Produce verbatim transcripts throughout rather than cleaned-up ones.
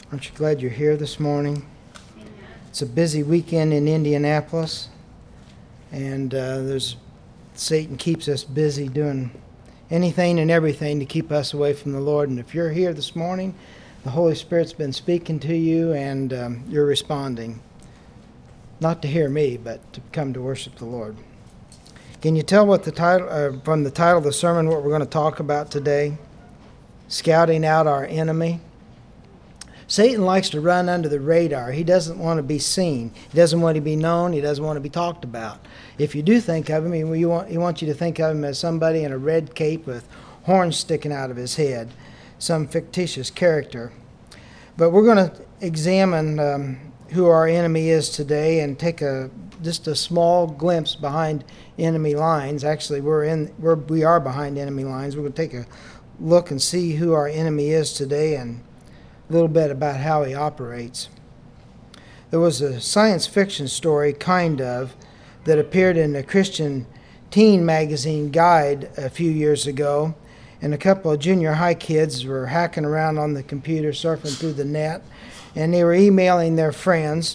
Aren't you glad you're here this morning? It's a busy weekend in Indianapolis, and uh, there's Satan keeps us busy doing anything and everything to keep us away from the Lord. And if you're here this morning, the Holy Spirit's been speaking to you, and um, you're responding. Not to hear me, but to come to worship the Lord. Can you tell what the title uh, from the title of the sermon what we're going to talk about today? Scouting out our enemy. Satan likes to run under the radar. He doesn't want to be seen. He doesn't want to be known. He doesn't want to be talked about. If you do think of him, he, want, he wants you to think of him as somebody in a red cape with horns sticking out of his head, some fictitious character. But we're going to examine um, who our enemy is today and take a just a small glimpse behind enemy lines. Actually, we're in we're, we are behind enemy lines. We're going to take a look and see who our enemy is today and a little bit about how he operates. There was a science fiction story, kind of, that appeared in a Christian teen magazine Guide a few years ago, and a couple of junior high kids were hacking around on the computer, surfing through the net, and they were emailing their friends.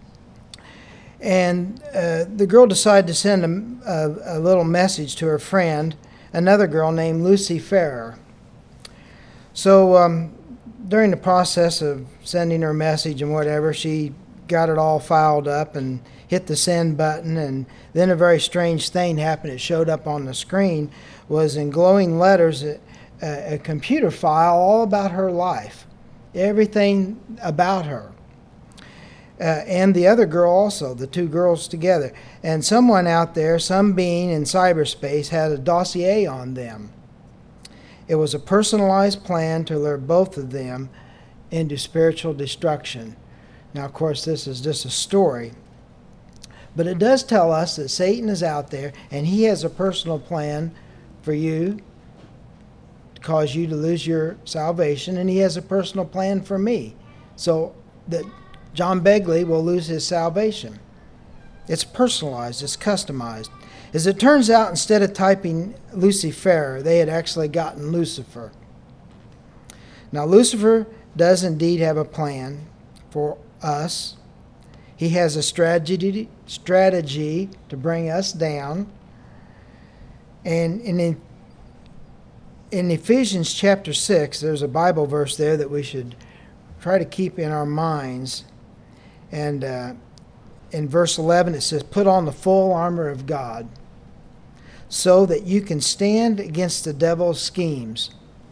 And uh, the girl decided to send a, a, a little message to her friend, another girl named Lucy Ferrer. So, um, during the process of sending her message and whatever, she got it all filed up and hit the send button, and then a very strange thing happened. It showed up on the screen, was in glowing letters a, a computer file all about her life, everything about her. Uh, and the other girl also, the two girls together. And someone out there, some being in cyberspace, had a dossier on them. It was a personalized plan to lure both of them into spiritual destruction. Now, of course, this is just a story. But it does tell us that Satan is out there, and he has a personal plan for you to cause you to lose your salvation, and he has a personal plan for me so that John Begley will lose his salvation. It's personalized, it's customized. As it turns out, instead of typing Lucy Ferrer, they had actually gotten Lucifer. Now, Lucifer does indeed have a plan for us. He has a strategy, strategy to bring us down. And in, in Ephesians chapter six, there's a Bible verse there that we should try to keep in our minds. And uh, in verse eleven, it says, "Put on the full armor of God, so that you can stand against the devil's schemes."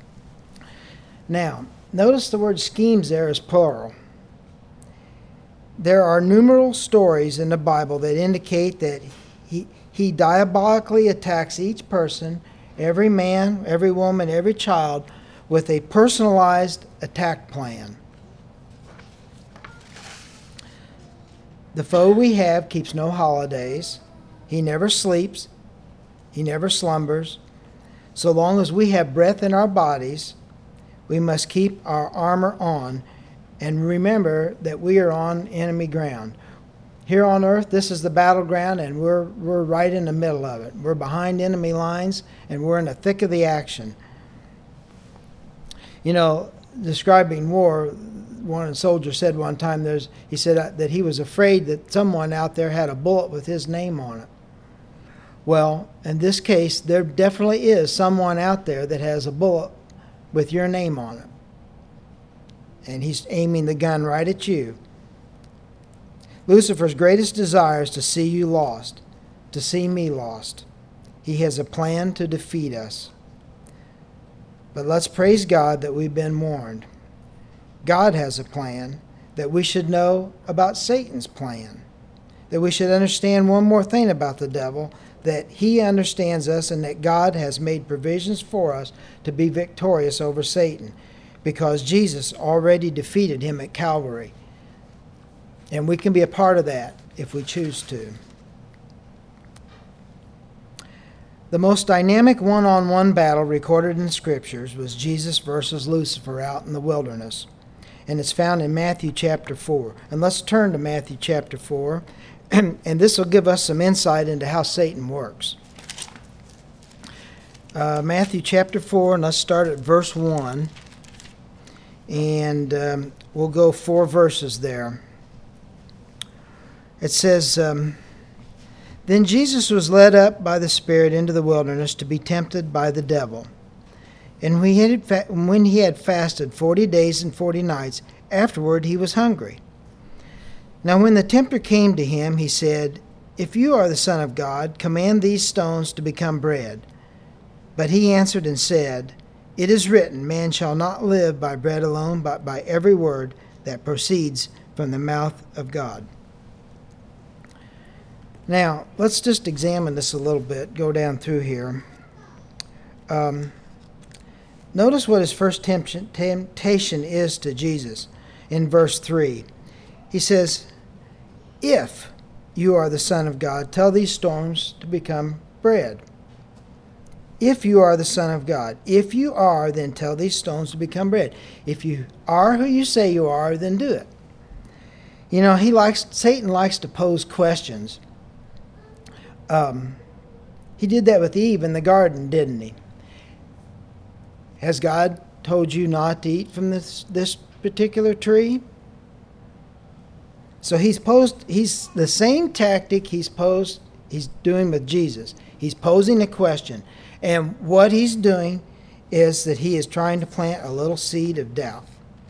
Now, notice the word schemes there is plural. There are numerous stories in the Bible that indicate that he, he diabolically attacks each person, every man, every woman, every child, with a personalized attack plan. The foe we have keeps no holidays. He never sleeps. He never slumbers. So long as we have breath in our bodies, we must keep our armor on and remember that we are on enemy ground. Here on earth, this is the battleground, and we're we're right in the middle of it. We're behind enemy lines, and we're in the thick of the action. You know, describing war, one soldier said one time, there's he said that he was afraid that someone out there had a bullet with his name on it. Well, in this case, there definitely is someone out there that has a bullet with your name on it. And he's aiming the gun right at you. Lucifer's greatest desire is to see you lost, to see me lost. He has a plan to defeat us. But let's praise God that we've been warned. God has a plan, that we should know about Satan's plan, that we should understand one more thing about the devil, that he understands us and that God has made provisions for us to be victorious over Satan, because Jesus already defeated him at Calvary. And we can be a part of that if we choose to. The most dynamic one-on-one battle recorded in the Scriptures was Jesus versus Lucifer out in the wilderness. And it's found in Matthew chapter four. And let's turn to Matthew chapter four. And this will give us some insight into how Satan works. Uh, Matthew chapter four, and let's start at verse one. And um, we'll go four verses there. It says, um, Then Jesus was led up by the Spirit into the wilderness to be tempted by the devil. And when he had, fa- when he had fasted forty days and forty nights, afterward he was hungry. Now when the tempter came to him, he said, If you are the Son of God, command these stones to become bread. But he answered and said, It is written, Man shall not live by bread alone, but by every word that proceeds from the mouth of God. Now, let's just examine this a little bit, go down through here. Um, notice what his first temptation is to Jesus in verse three. He says, If you are the Son of God, tell these stones to become bread. If you are the Son of God. If you are, then tell these stones to become bread. If you are who you say you are, then do it. You know, he likes Satan likes to pose questions. Um, he did that with Eve in the garden, didn't he? Has God told you not to eat from this this particular tree? So he's posed. He's the same tactic he's posed. He's doing with Jesus. He's posing a question, and what he's doing is that he is trying to plant a little seed of doubt.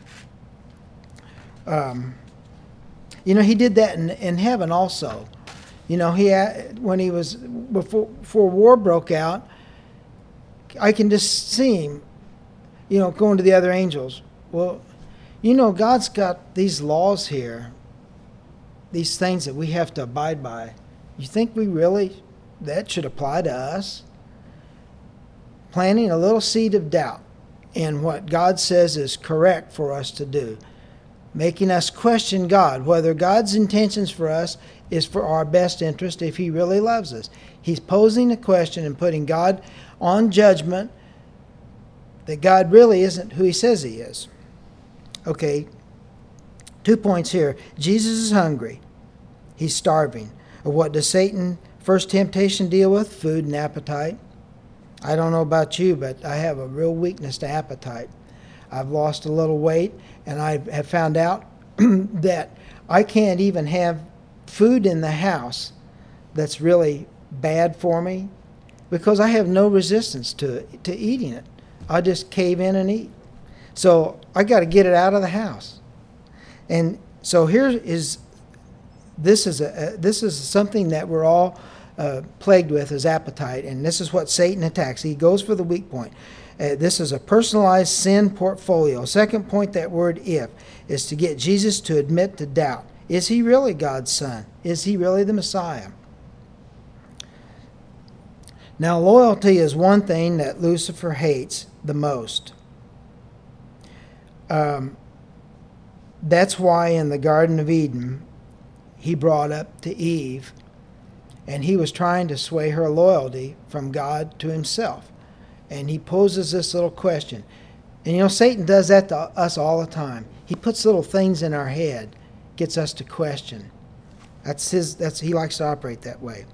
Um, you know, he did that in, in heaven also. You know, he had, when he was before before war broke out, I can just see him, you know, going to the other angels. Well, you know, God's got these laws here, these things that we have to abide by. You think we really, that should apply to us? Planting a little seed of doubt in what God says is correct for us to do. Making us question God, whether God's intentions for us is for our best interest if he really loves us. He's posing a question and putting God on judgment that God really isn't who he says he is. Okay, two points here. Jesus is hungry. He's starving. What does Satan first temptation deal with? Food and appetite. I don't know about you, but I have a real weakness to appetite. I've lost a little weight, and I have found out that I can't even have food in the house that's really bad for me because I have no resistance to it, to eating it. I just cave in and eat. So I got to get it out of the house. And so here is this is a this is something that we're all uh, plagued with, is appetite, and this is what Satan attacks. He goes for the weak point. Uh, this is a personalized sin portfolio. Second point, that word if, is to get Jesus to admit to doubt. Is he really God's son? Is he really the Messiah? Now, loyalty is one thing that Lucifer hates the most. Um, that's why in the Garden of Eden, he brought up to Eve, and he was trying to sway her loyalty from God to himself. And he poses this little question. And you know, Satan does that to us all the time. He puts little things in our head, gets us to question. That's his, that's, he likes to operate that way.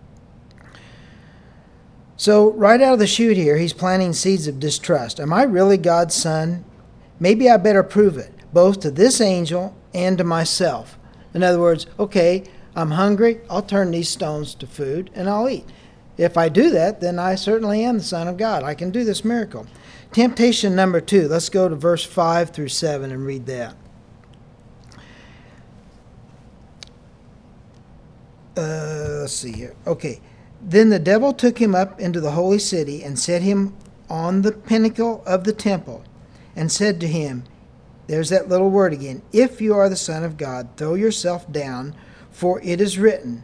So right out of the chute here, he's planting seeds of distrust. Am I really God's son? Maybe I better prove it, both to this angel and to myself. In other words, okay, I'm hungry, I'll turn these stones to food and I'll eat. If I do that, then I certainly am the Son of God. I can do this miracle. Temptation number two. Let's go to verse five through seven and read that. Uh, let's see here. Okay. Then the devil took him up into the holy city and set him on the pinnacle of the temple and said to him, there's that little word again, if you are the Son of God, throw yourself down, for it is written,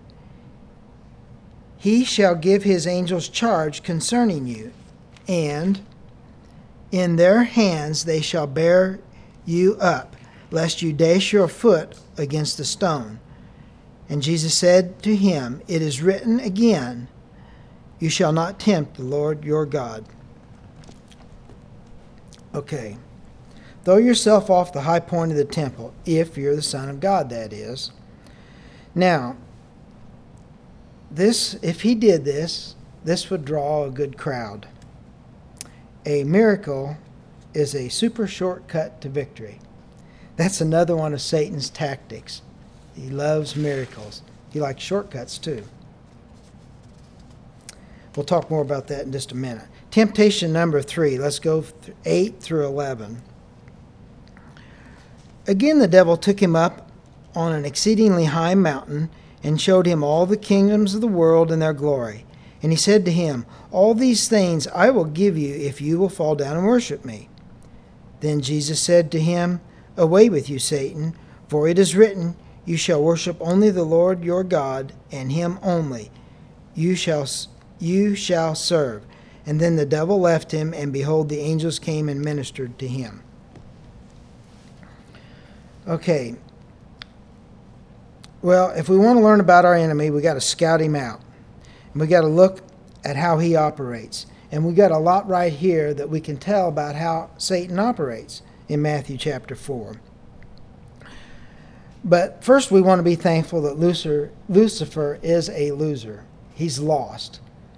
he shall give his angels charge concerning you, and in their hands they shall bear you up, lest you dash your foot against the stone. And Jesus said to him, it is written again, you shall not tempt the Lord your God. Okay. Throw yourself off the high point of the temple, if you're the Son of God, that is. Now, this, if he did this, this would draw a good crowd. A miracle is a super shortcut to victory. That's another one of Satan's tactics. He loves miracles. He likes shortcuts too. We'll talk more about that in just a minute. Temptation number three. Let's go eight through eleven. Again, the devil took him up on an exceedingly high mountain and showed him all the kingdoms of the world and their glory. And he said to him, "All these things I will give you if you will fall down and worship me." Then Jesus said to him, "Away with you, Satan, for it is written, you shall worship only the Lord your God, and him only you shall, you shall serve." And then the devil left him, and behold, the angels came and ministered to him. Okay. Well, if we want to learn about our enemy, we got to scout him out. And we got to look at how he operates. And we got a lot right here that we can tell about how Satan operates in Matthew chapter four. But first we want to be thankful that Lucifer, Lucifer is a loser. He's lost.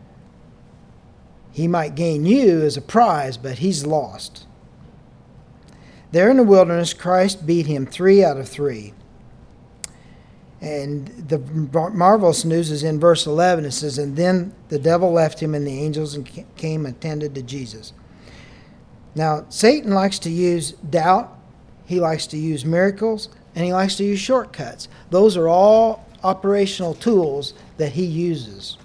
He might gain you as a prize, but he's lost. There in the wilderness, Christ beat him three out of three. And the marvelous news is in verse eleven. It says, "And then the devil left him, and the angels came and attended to Jesus." Now, Satan likes to use doubt. He likes to use miracles. And he likes to use shortcuts. Those are all operational tools that he uses.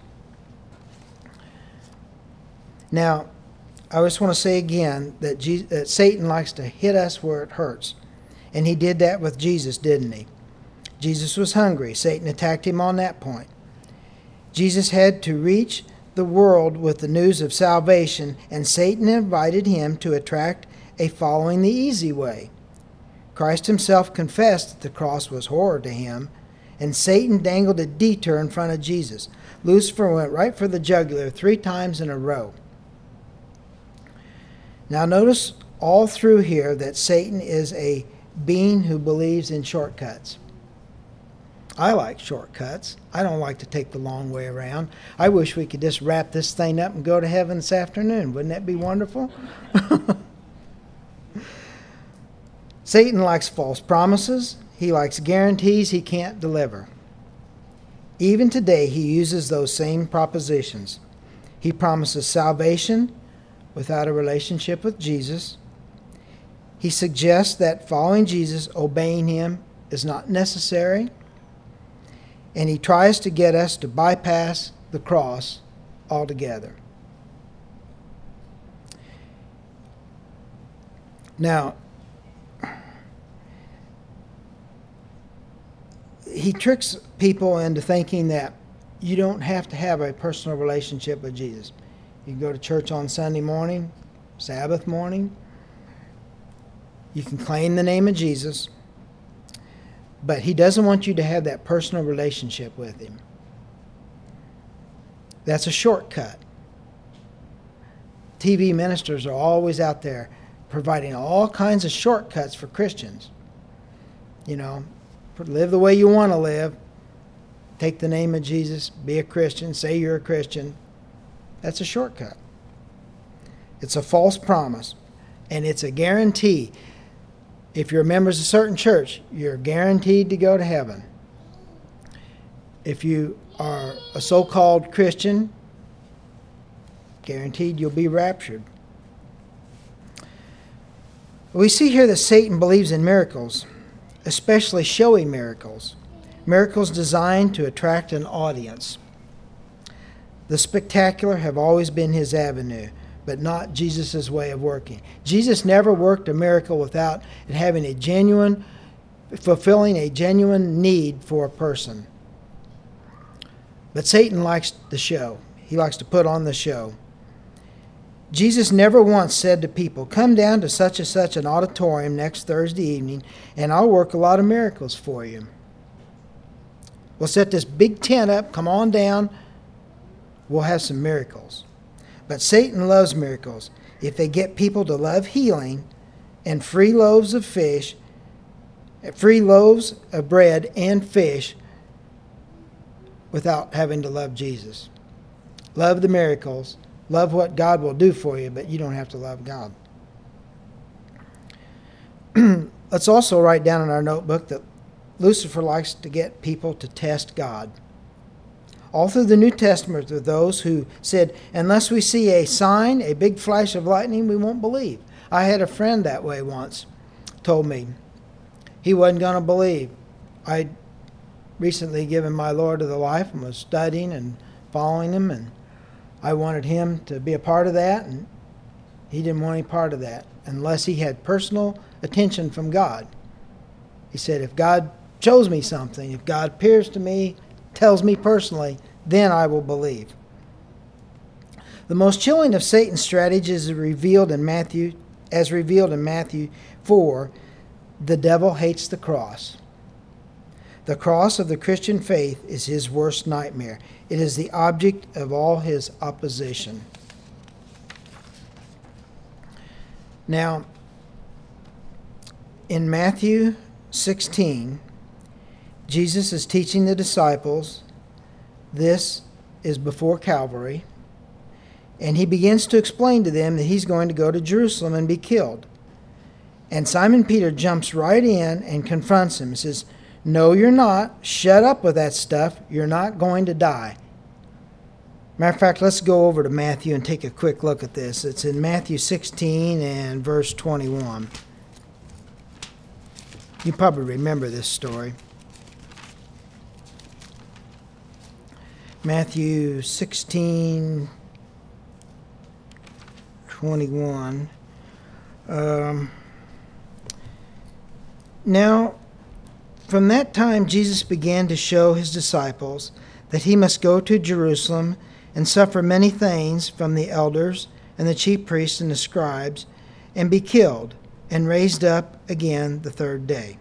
Now, I just want to say again that, Jesus, that Satan likes to hit us where it hurts. And he did that with Jesus, didn't he? Jesus was hungry. Satan attacked him on that point. Jesus had to reach the world with the news of salvation, and Satan invited him to attract a following the easy way. Christ himself confessed that the cross was horror to him, and Satan dangled a detour in front of Jesus. Lucifer went right for the jugular three times in a row. Now notice all through here that Satan is a being who believes in shortcuts. I like shortcuts. I don't like to take the long way around. I wish we could just wrap this thing up and go to heaven this afternoon. Wouldn't that be wonderful? Satan likes false promises. He likes guarantees he can't deliver. Even today, he uses those same propositions. He promises salvation without a relationship with Jesus. He suggests that following Jesus, obeying him, is not necessary. And he tries to get us to bypass the cross altogether. Now, he tricks people into thinking that you don't have to have a personal relationship with Jesus. You can go to church on Sunday morning, Sabbath morning. You can claim the name of Jesus. But he doesn't want you to have that personal relationship with him. That's a shortcut. T V ministers are always out there providing all kinds of shortcuts for Christians. You know, live the way you want to live. Take the name of Jesus. Be a Christian. Say you're a Christian. That's a shortcut. It's a false promise. And it's a guarantee. If you're members of a certain church, you're guaranteed to go to heaven. If you are a so-called Christian, guaranteed you'll be raptured. We see here that Satan believes in miracles, especially showy miracles. Miracles designed to attract an audience. The spectacular have always been his avenue, but not Jesus' way of working. Jesus never worked a miracle without it having a genuine, fulfilling a genuine need for a person. But Satan likes the show. He likes to put on the show. Jesus never once said to people, "Come down to such and such an auditorium next Thursday evening, and I'll work a lot of miracles for you. We'll set this big tent up, come on down, we'll have some miracles." But Satan loves miracles. If they get people to love healing and free loaves of fish, free loaves of bread and fish without having to love Jesus. Love the miracles. Love what God will do for you, but you don't have to love God. let's also write down in our notebook that Lucifer likes to get people to test God. All through the New Testament, there are those who said, unless we see a sign, a big flash of lightning, we won't believe. I had a friend that way once, told me he wasn't going to believe. I'd recently given my Lord to the life and was studying and following him, and I wanted him to be a part of that, and he didn't want any part of that unless he had personal attention from God. He said, if God shows me something, if God appears to me, tells me personally, then I will believe. The most chilling of Satan's strategies is revealed in Matthew, as revealed in Matthew four, the devil hates the cross. The cross of the Christian faith is his worst nightmare. It is the object of all his opposition. Now, in Matthew sixteen, Jesus is teaching the disciples. This is before Calvary. And he begins to explain to them that he's going to go to Jerusalem and be killed. And Simon Peter jumps right in and confronts him and says, no, you're not. Shut up with that stuff. You're not going to die. Matter of fact, let's go over to Matthew and take a quick look at this. It's in Matthew sixteen and verse twenty-one. You probably remember this story. Matthew sixteen, twenty-one. Um, now, from that time Jesus began to show his disciples that he must go to Jerusalem and suffer many things from the elders and the chief priests and the scribes, and be killed, and raised up again the third day.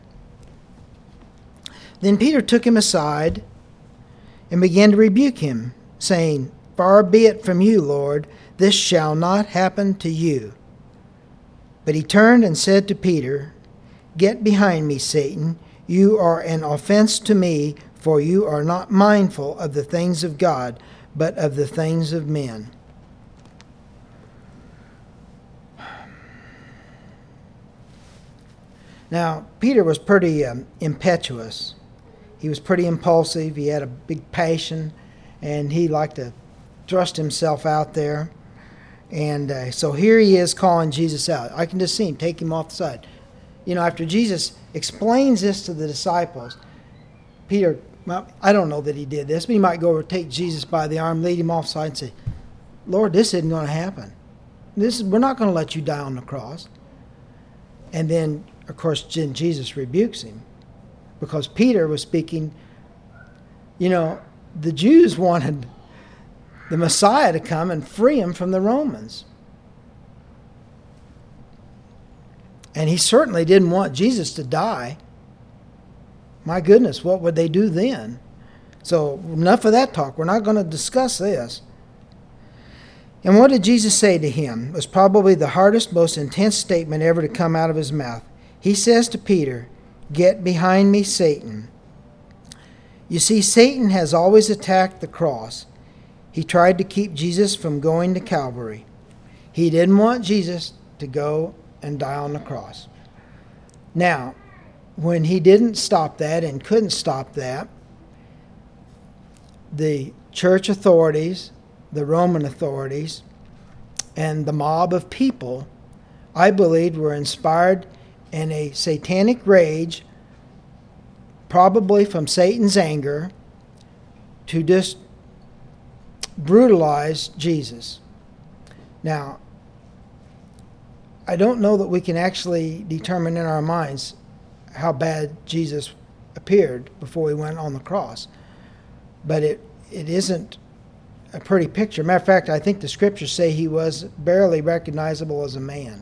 Then Peter took him aside and began to rebuke him, saying, far be it from you, Lord, this shall not happen to you. But he turned and said to Peter, get behind me, Satan. You are an offense to me, for you are not mindful of the things of God, but of the things of men. Now, Peter was pretty um, impetuous. He was pretty impulsive. He had a big passion, and he liked to thrust himself out there. And uh, so here he is calling Jesus out. I can just see him take him off the side. You know, after Jesus explains this to the disciples, Peter, well, I don't know that he did this, but he might go over, take Jesus by the arm, lead him off the side and say, Lord, this isn't going to happen. This is, we're not going to let you die on the cross. And then, of course, Jesus rebukes him because Peter was speaking. You know, the Jews wanted the Messiah to come and free him from the Romans. And he certainly didn't want Jesus to die. My goodness, what would they do then? So enough of that talk. We're not going to discuss this. And what did Jesus say to him? It was probably the hardest, most intense statement ever to come out of his mouth. He says to Peter, get behind me, Satan. You see, Satan has always attacked the cross. He tried to keep Jesus from going to Calvary. He didn't want Jesus to go and die on the cross. Now, when he didn't stop that and couldn't stop that, the church authorities, the Roman authorities, and the mob of people, I believe, were inspired in a satanic rage, probably from Satan's anger, to just brutalize Jesus. Now, I don't know that we can actually determine in our minds how bad Jesus appeared before he went on the cross. But it, it isn't a pretty picture. Matter of fact, I think the scriptures say he was barely recognizable as a man.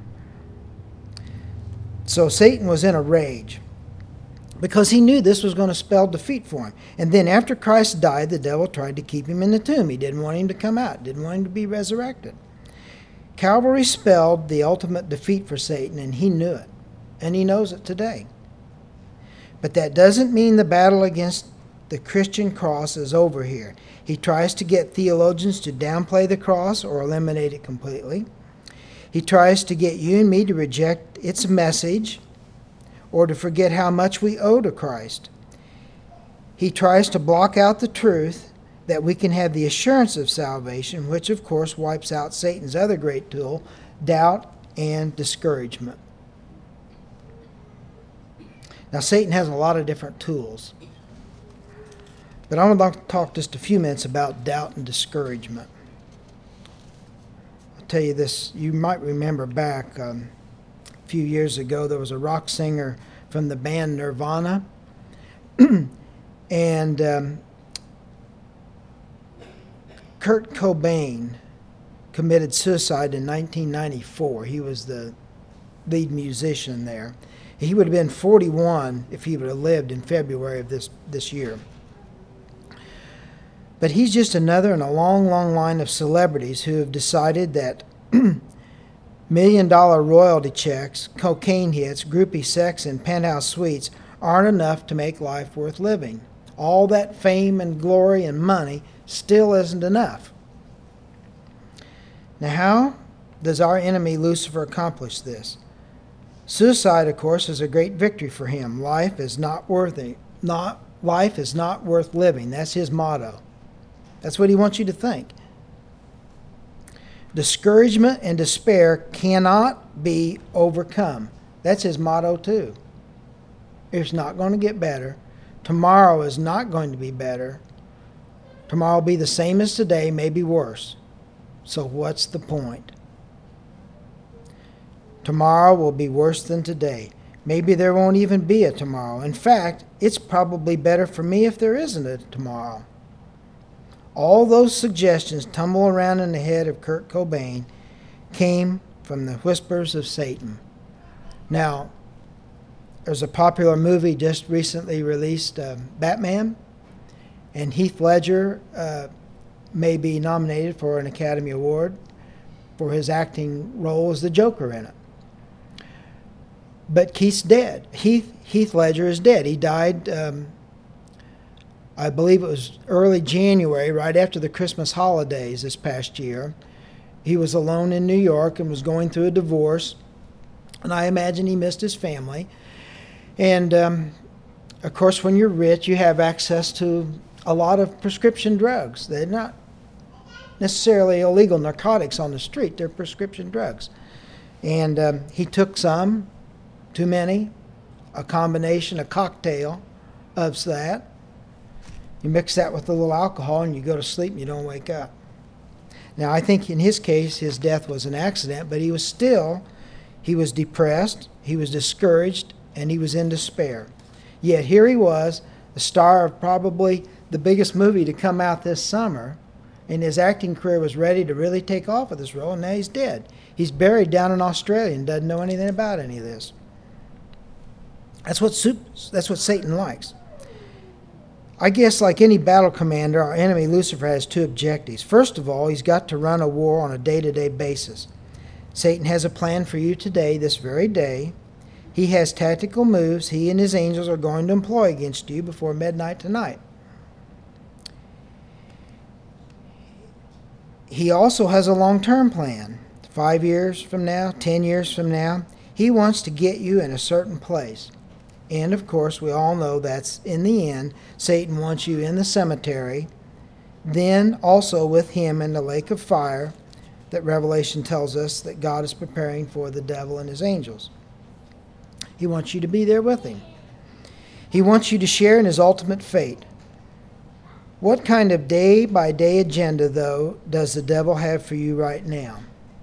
So Satan was in a rage because he knew this was going to spell defeat for him. And then after Christ died, the devil tried to keep him in the tomb. He didn't want him to come out, didn't want him to be resurrected. Calvary spelled the ultimate defeat for Satan, and he knew it. And he knows it today. But that doesn't mean the battle against the Christian cross is over here. He tries to get theologians to downplay the cross or eliminate it completely. He tries to get you and me to reject its message. or to forget how much we owe to Christ. He tries to block out the truth that we can have the assurance of salvation, which of course wipes out Satan's other great tool, doubt and discouragement. Now, Satan has a lot of different tools, but I would like to talk just a few minutes about doubt and discouragement. I'll tell you this, you might remember back um, a few years ago, there was a rock singer from the band Nirvana, and um, Kurt Cobain committed suicide in nineteen ninety-four. He was the lead musician there. He would have been forty-one if he would have lived in February of this, this year. But he's just another in a long, long line of celebrities who have decided that million-dollar royalty checks, cocaine hits, groupie sex, and penthouse suites aren't enough to make life worth living. All that fame and glory and money still isn't enough. Now, how does our enemy Lucifer accomplish this? Suicide, of course, is a great victory for him. Life is not worth it. Not life is not worth living. That's his motto. That's what he wants you to think. Discouragement and despair cannot be overcome. That's his motto too. It's not going to get better. Tomorrow is not going to be better. Tomorrow will be the same as today, maybe worse. So what's the point? Tomorrow will be worse than today. Maybe there won't even be a tomorrow. In fact, it's probably better for me if there isn't a tomorrow. All those suggestions tumble around in the head of Kurt Cobain came from the whispers of Satan. Now, there's a popular movie just recently released, uh, Batman, and Heath Ledger uh, may be nominated for an Academy Award for his acting role as the Joker in it. But Keith's dead. Heath, Heath Ledger is dead. He died, um, I believe it was early January, right after the Christmas holidays this past year. He was alone in New York and was going through a divorce, and I imagine he missed his family. And, um, of course, when you're rich, you have access to a lot of prescription drugs. They're not necessarily illegal narcotics on the street. They're prescription drugs. And um, he took some, too many, a combination, a cocktail of that. You mix that with a little alcohol and you go to sleep and you don't wake up. Now, I think in his case, his death was an accident, but he was still, he was depressed, he was discouraged, and he was in despair. Yet here he was, the star of probably the biggest movie to come out this summer, and his acting career was ready to really take off with this role, and now he's dead. He's buried down in Australia and doesn't know anything about any of this. That's what, that's what Satan likes. I guess like any battle commander, our enemy Lucifer has two objectives. First of all, he's got to run a war on a day-to-day basis. Satan has a plan for you today, this very day. He has tactical moves he and his angels are going to employ against you before midnight tonight. He also has a long-term plan. Five years from now, ten years from now, he wants to get you in a certain place. And, of course, we all know that's, in the end, Satan wants you in the cemetery, then also with him in the lake of fire that Revelation tells us that God is preparing for the devil and his angels. He wants you to be there with him. He wants you to share in his ultimate fate. What kind of day-by-day agenda, though, does the devil have for you right now?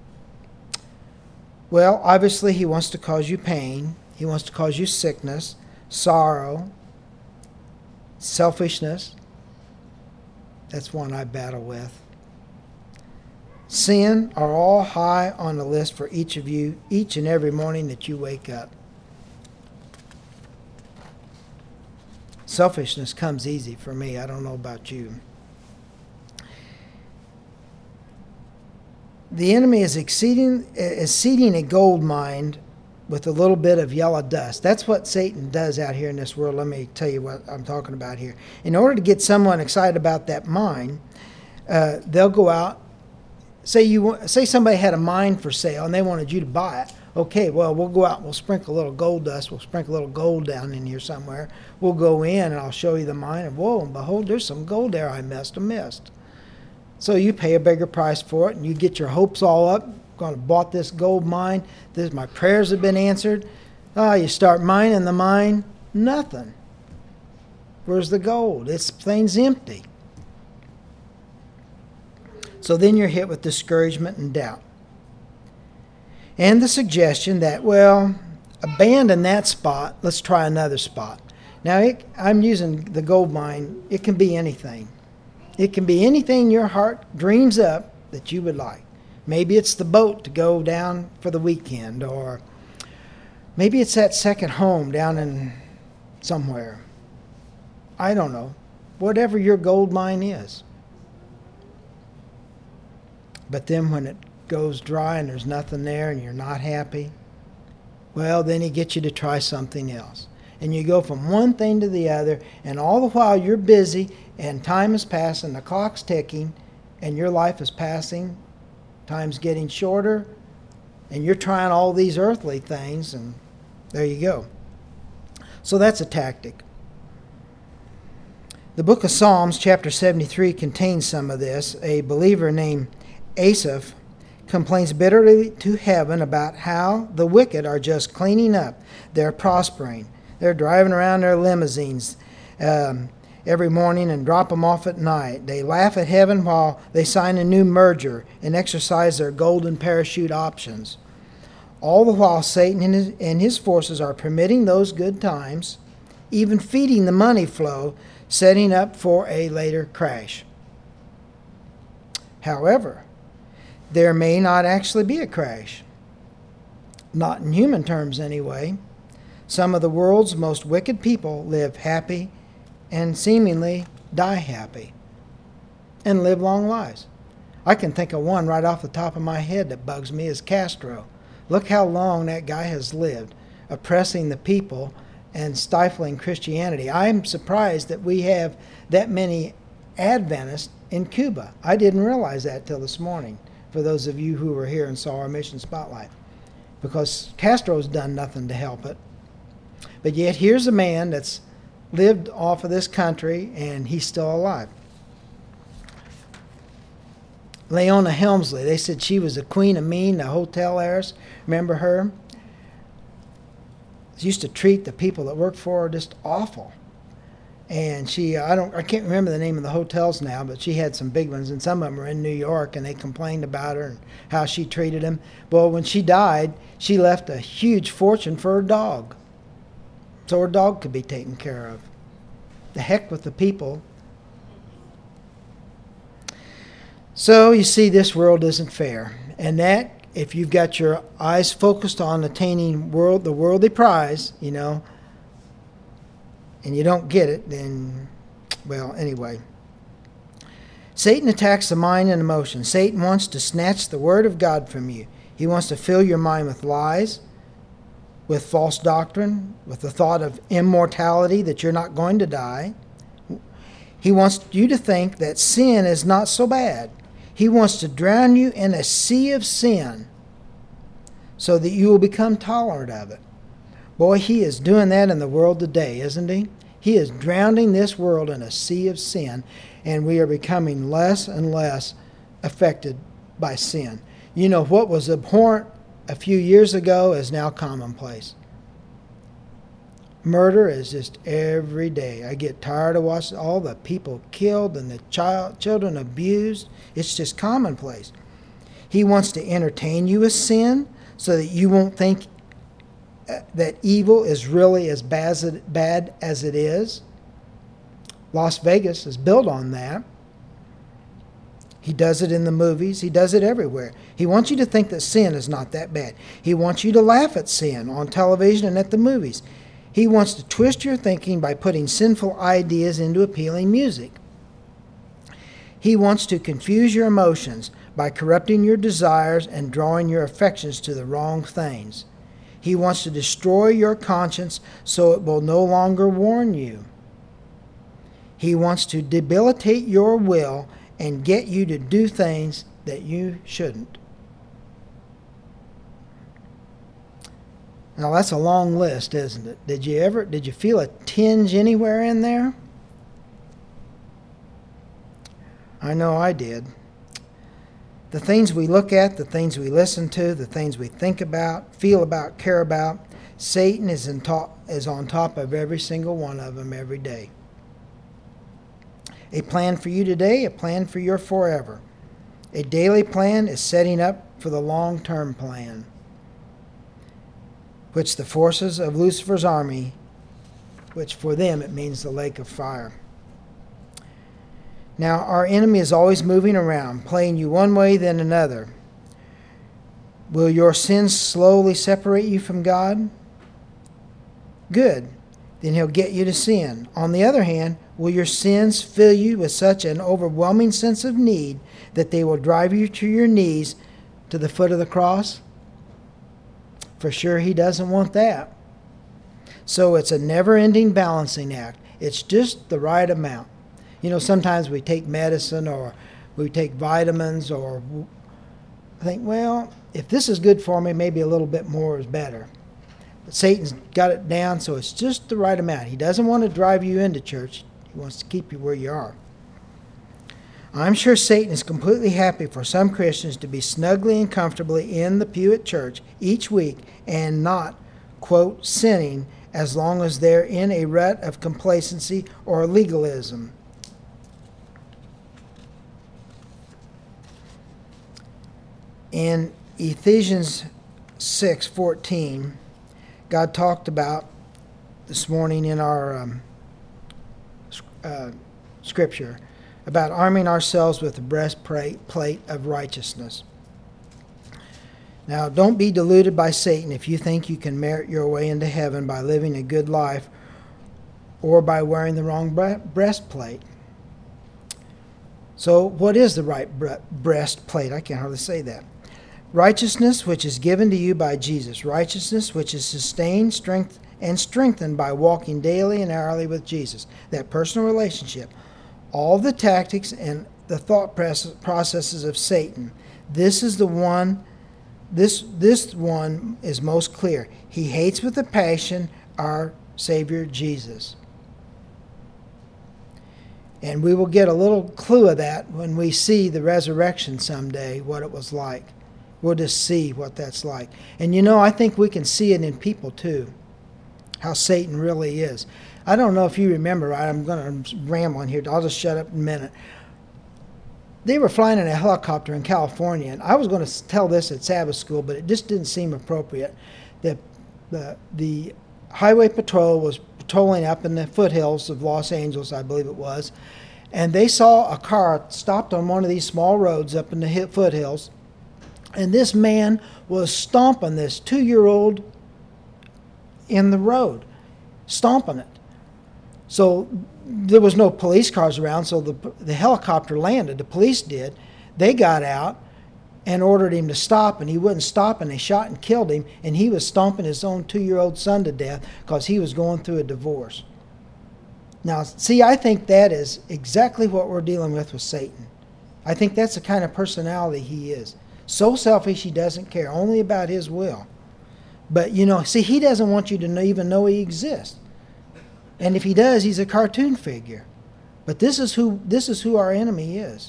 Well, obviously, he wants to cause you pain. He wants to cause you sickness, sorrow, selfishness. That's one I battle with. Sin are all high on the list for each of you, each and every morning that you wake up. Selfishness comes easy for me. I don't know about you. The enemy is exceeding, is seeding a gold mine with a little bit of yellow dust. That's what Satan does out here in this world. Let me tell you what I'm talking about here. In order to get someone excited about that mine, uh, they'll go out. Say you say somebody had a mine for sale and they wanted you to buy it. Okay, well, we'll go out and we'll sprinkle a little gold dust. We'll sprinkle a little gold down in here somewhere. We'll go in and I'll show you the mine. And whoa, and behold, there's some gold there I must have missed. So you pay a bigger price for it and you get your hopes all up. Going to bought this gold mine. This, my prayers have been answered. Ah, you start mining the mine, nothing. Where's the gold? This thing's empty. So then you're hit with discouragement and doubt. And the suggestion that, well, abandon that spot, let's try another spot. Now, it, I'm using the gold mine. It can be anything. It can be anything your heart dreams up that you would like. Maybe it's the boat to go down for the weekend, or maybe it's that second home down in somewhere. I don't know. Whatever your gold mine is. But then when it goes dry and there's nothing there and you're not happy, well, then he gets you to try something else. And you go from one thing to the other, and all the while you're busy and time is passing, the clock's ticking, and your life is passing, time's getting shorter, and you're trying all these earthly things, and there you go. So that's a tactic. The book of Psalms, chapter seventy-three, contains some of this. A believer named Asaph complains bitterly to heaven about how the wicked are just cleaning up. They're prospering. They're driving around their limousines um, every morning and drop them off at night. They laugh at heaven while they sign a new merger and exercise their golden parachute options. All the while, Satan and his, and his forces are permitting those good times, even feeding the money flow, setting up for a later crash. However, there may not actually be a crash. Not in human terms, anyway. Some of the world's most wicked people live happy and seemingly die happy and live long lives. I can think of one right off the top of my head that bugs me is Castro. Look how long that guy has lived, oppressing the people and stifling Christianity. I'm surprised that we have that many Adventists in Cuba. I didn't realize that till this morning, for those of you who were here and saw our Mission Spotlight, because Castro's done nothing to help it. But yet here's a man that's lived off of this country, and he's still alive. Leona Helmsley, they said she was the queen of mean, the hotel heiress. Remember her? She used to treat the people that worked for her just awful. And she, I don't, I can't remember the name of the hotels now, but she had some big ones, and some of them were in New York, and they complained about her and how she treated them. Well, when she died, she left a huge fortune for her dog, so her dog could be taken care of. The heck with the people. So you see, this world isn't fair, and that, if you've got your eyes focused on attaining world the worldly prize, you know, and you don't get it, then, well, anyway. Satan attacks the mind and emotion. Satan wants to snatch the word of God from you. He wants to fill your mind with lies, with false doctrine, with the thought of immortality, that you're not going to die. He wants you to think that sin is not so bad. He wants to drown you in a sea of sin so that you will become tolerant of it. Boy, he is doing that in the world today, isn't he? He is drowning this world in a sea of sin, and we are becoming less and less affected by sin. You know, what was abhorrent a few years ago is now commonplace. Murder is just every day. I get tired of watching all the people killed and the child, children abused. It's just commonplace. He wants to entertain you with sin so that you won't think that evil is really as bad as it is. Las Vegas is built on that. He does it in the movies. He does it everywhere. He wants you to think that sin is not that bad. He wants you to laugh at sin on television and at the movies. He wants to twist your thinking by putting sinful ideas into appealing music. He wants to confuse your emotions by corrupting your desires and drawing your affections to the wrong things. He wants to destroy your conscience so it will no longer warn you. He wants to debilitate your will and get you to do things that you shouldn't. Now that's a long list, isn't it? Did you ever, did you feel a tinge anywhere in there? I know I did. The things we look at, the things we listen to, the things we think about, feel about, care about, Satan is, in top, is on top of every single one of them every day. A plan for you today, a plan for your forever. A daily plan is setting up for the long-term plan, which the forces of Lucifer's army, which for them it means the lake of fire. Now, our enemy is always moving around, playing you one way, then another. Will your sins slowly separate you from God? Good. Then he'll get you to sin. On the other hand, will your sins fill you with such an overwhelming sense of need that they will drive you to your knees to the foot of the cross? For sure, he doesn't want that. So it's a never-ending balancing act. It's just the right amount. You know, sometimes we take medicine or we take vitamins or think, well, if this is good for me, maybe a little bit more is better. But Satan's got it down, so it's just the right amount. He doesn't want to drive you into church. He wants to keep you where you are. I'm sure Satan is completely happy for some Christians to be snugly and comfortably in the pew at church each week and not, quote, sinning as long as they're in a rut of complacency or legalism. In Ephesians six fourteen, God talked about this morning in our um, uh, scripture about arming ourselves with the breastplate of righteousness. Now, don't be deluded by Satan if you think you can merit your way into heaven by living a good life or by wearing the wrong breastplate. So, what is the right breastplate? I can't hardly say that. Righteousness, which is given to you by Jesus. Righteousness, which is sustained, strength, and strengthened by walking daily and hourly with Jesus. That personal relationship. All the tactics and the thought processes of Satan. This is the one, this, this one is most clear. He hates with a passion our Savior Jesus. And we will get a little clue of that when we see the resurrection someday, what it was like. We'll just see what that's like. And you know, I think we can see it in people too, how Satan really is. I don't know if you remember, right? I'm going to ramble on here. I'll just shut up in a minute. They were flying in a helicopter in California, and I was going to tell this at Sabbath school, but it just didn't seem appropriate. The, the, the highway patrol was patrolling up in the foothills of Los Angeles, I believe it was, and they saw a car stopped on one of these small roads up in the foothills, and this man was stomping this two-year-old in the road, stomping it. So there was no police cars around, so the, the helicopter landed. The police did. They got out and ordered him to stop, and he wouldn't stop, and they shot and killed him, and he was stomping his own two-year-old son to death because he was going through a divorce. Now, see, I think that is exactly what we're dealing with with Satan. I think that's the kind of personality he is. So selfish he doesn't care, only about his will. But, you know, see, he doesn't want you to know, even know he exists. And if he does, he's a cartoon figure. But this is who this is who our enemy is.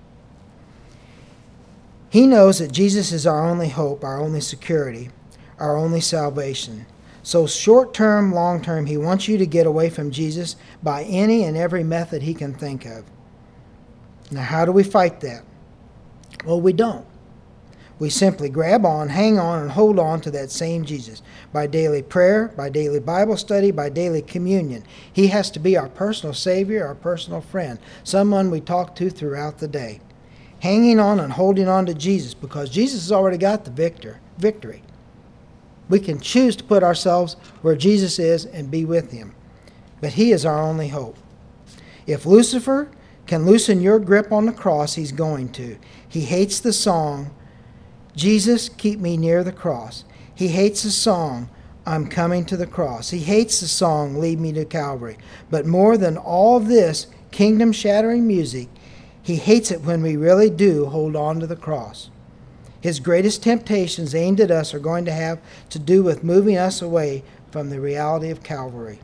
He knows that Jesus is our only hope, our only security, our only salvation. So short-term, long-term, he wants you to get away from Jesus by any and every method he can think of. Now, how do we fight that? Well, we don't. We simply grab on, hang on, and hold on to that same Jesus by daily prayer, by daily Bible study, by daily communion. He has to be our personal Savior, our personal friend, someone we talk to throughout the day. Hanging on and holding on to Jesus because Jesus has already got the victor, victory. We can choose to put ourselves where Jesus is and be with him. But he is our only hope. If Lucifer can loosen your grip on the cross, he's going to. He hates the song, Jesus, keep me near the cross. He hates the song, I'm coming to the cross. He hates the song, lead me to Calvary. But more than all this kingdom-shattering music, he hates it when we really do hold on to the cross. His greatest temptations aimed at us are going to have to do with moving us away from the reality of Calvary.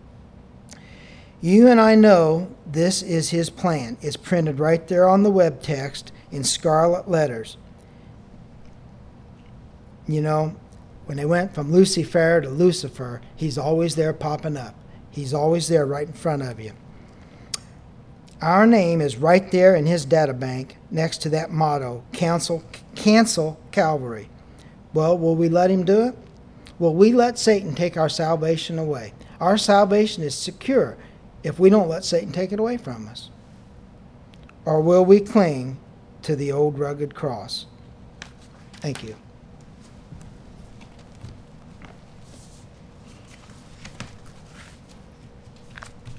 You and I know this is his plan. It's printed right there on the web text in scarlet letters. You know, when they went from Lucifer to Lucifer, he's always there popping up. He's always there right in front of you. Our name is right there in his data bank next to that motto, cancel, cancel Calvary. Well, will we let him do it? Will we let Satan take our salvation away? Our salvation is secure if we don't let Satan take it away from us. Or will we cling to the old rugged cross? Thank you.